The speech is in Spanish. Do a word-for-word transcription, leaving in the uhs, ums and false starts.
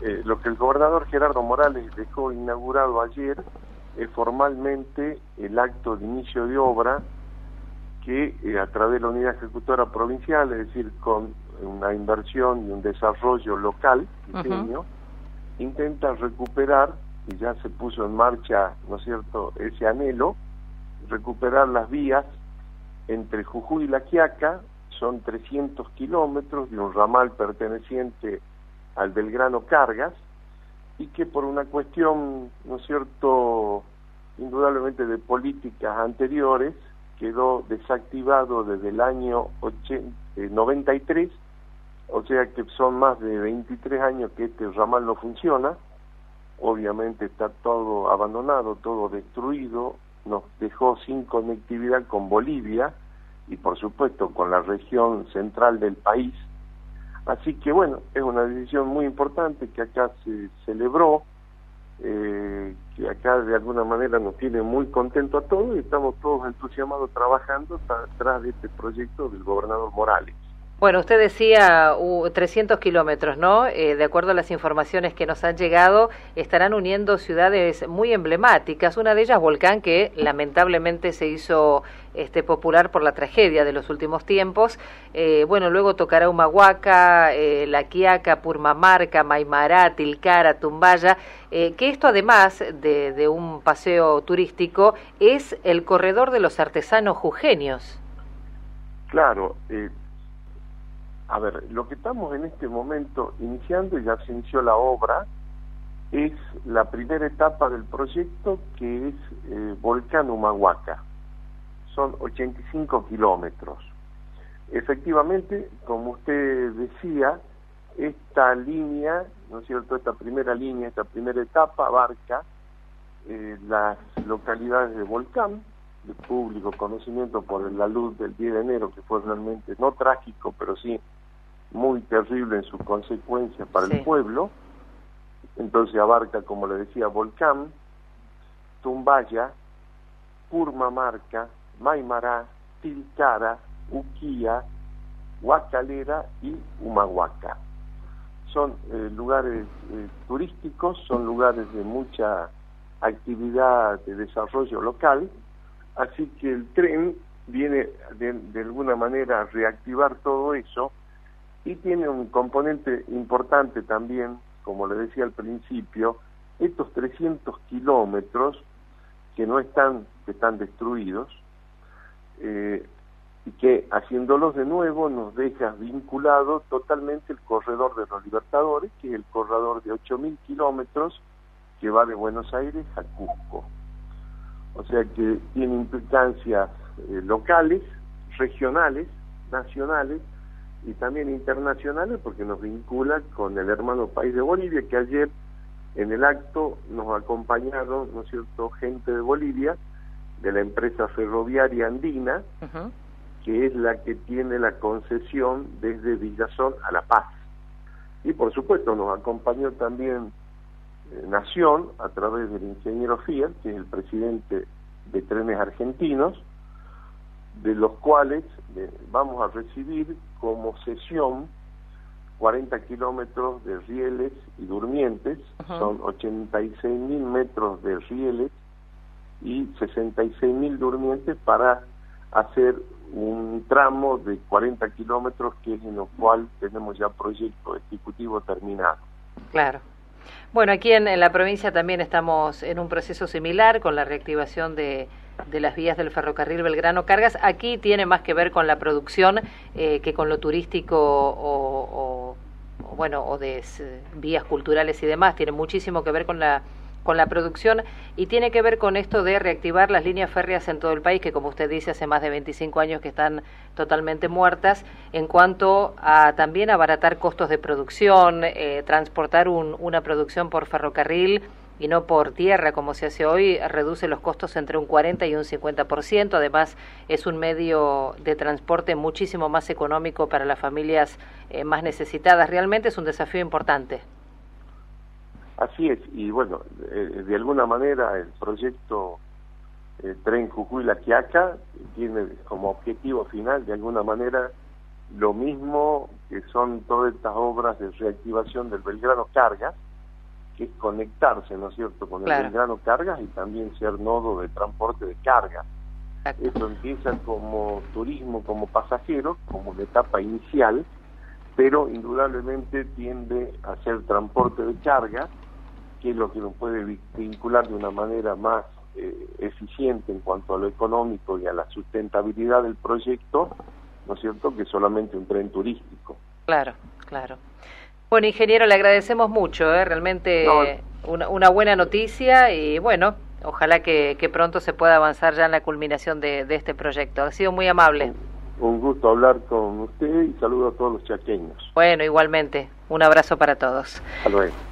eh, lo que el gobernador Gerardo Morales dejó inaugurado ayer es formalmente el acto de inicio de obra que eh, a través de la unidad ejecutora provincial, es decir, con una inversión y un desarrollo local, pequeño, uh-huh. intenta recuperar, y ya se puso en marcha, ¿no es cierto?, ese anhelo, recuperar las vías entre Jujuy y La Quiaca. Son trescientos kilómetros de un ramal perteneciente al Belgrano Cargas, y que por una cuestión, ¿no es cierto?, indudablemente de políticas anteriores, quedó desactivado desde el año noventa y tres, o sea que son más de veintitrés años que este ramal no funciona. Obviamente está todo abandonado, todo destruido, nos dejó sin conectividad con Bolivia y por supuesto con la región central del país. Así que bueno, es una decisión muy importante que acá se celebró, eh, que acá de alguna manera nos tiene muy contentos a todos y estamos todos entusiasmados trabajando tras de este proyecto del gobernador Morales. Bueno, usted decía uh, trescientos kilómetros, ¿no? Eh, de acuerdo a las informaciones que nos han llegado, estarán uniendo ciudades muy emblemáticas, una de ellas Volcán, que lamentablemente se hizo este, popular por la tragedia de los últimos tiempos. Eh, bueno, luego tocará Humahuaca, eh, La Quiaca, Purmamarca, Maimará, Tilcara, Tumbaya, eh, que esto además de, de un paseo turístico es el corredor de los artesanos jujeños. Claro, eh... A ver, lo que estamos en este momento iniciando, y ya se inició la obra, es la primera etapa del proyecto, que es eh, Volcán Humahuaca. Son ochenta y cinco kilómetros. Efectivamente, como usted decía, esta línea, ¿no es cierto?, esta primera línea, esta primera etapa abarca eh, las localidades de Volcán, de público conocimiento por la luz del diez de enero, que fue realmente no trágico, pero sí muy terrible en sus consecuencias para sí. el pueblo. Entonces abarca, como le decía, Volcán, Tumbaya, Purmamarca, Maimará, Tilcara, Uquía, Huacalera y Humahuaca. Son eh, lugares eh, turísticos, son lugares de mucha actividad de desarrollo local, así que el tren viene de, de alguna manera a reactivar todo eso, y tiene un componente importante también, como le decía al principio, estos trescientos kilómetros que no están, que están destruidos, eh, y que haciéndolos de nuevo nos deja vinculado totalmente el corredor de los Libertadores, que es el corredor de ocho mil kilómetros que va de Buenos Aires a Cusco. O sea que tiene implicancias eh, locales, regionales, nacionales y también internacionales, porque nos vincula con el hermano país de Bolivia, que ayer en el acto nos acompañaron, ¿no es cierto?, gente de Bolivia, de la empresa ferroviaria andina, uh-huh. que es la que tiene la concesión desde Villazón a La Paz. Y por supuesto nos acompañó también eh, Nación, a través del ingeniero Fiat, que es el presidente de Trenes Argentinos, de los cuales eh, vamos a recibir como cesión cuarenta kilómetros de rieles y durmientes, uh-huh. son ochenta y seis mil metros de rieles y sesenta y seis mil durmientes para hacer un tramo de cuarenta kilómetros, que es en lo cual tenemos ya proyecto ejecutivo terminado. Claro. Bueno, aquí en, en la provincia también estamos en un proceso similar con la reactivación de, de las vías del ferrocarril Belgrano Cargas. Aquí tiene más que ver con la producción eh, que con lo turístico o, o, o bueno, o de eh, vías culturales y demás. Tiene muchísimo que ver con la con la producción y tiene que ver con esto de reactivar las líneas férreas en todo el país, que como usted dice, hace más de veinticinco años que están totalmente muertas, en cuanto a también abaratar costos de producción, eh, transportar un, una producción por ferrocarril y no por tierra como se hace hoy, reduce los costos entre un cuarenta y un cincuenta por ciento, además es un medio de transporte muchísimo más económico para las familias eh, más necesitadas. Realmente es un desafío importante. Así es, y bueno, eh, de alguna manera el proyecto eh, Tren Jujuy-La Quiaca tiene como objetivo final, de alguna manera, lo mismo que son todas estas obras de reactivación del Belgrano Cargas, que es conectarse, ¿no es cierto?, con Claro. el Belgrano Cargas y también ser nodo de transporte de carga. Exacto. Esto empieza como turismo, como pasajero, como una etapa inicial, pero indudablemente tiende a ser transporte de carga, que es lo que nos puede vincular de una manera más eh, eficiente en cuanto a lo económico y a la sustentabilidad del proyecto, ¿no es cierto?, que solamente un tren turístico. Claro, claro. Bueno, ingeniero, le agradecemos mucho, ¿eh? Realmente No, una, una buena noticia y bueno, ojalá que, que pronto se pueda avanzar ya en la culminación de, de este proyecto. Ha sido muy amable. Un, un gusto hablar con usted y saludo a todos los chaqueños. Bueno, igualmente, un abrazo para todos. Hasta luego.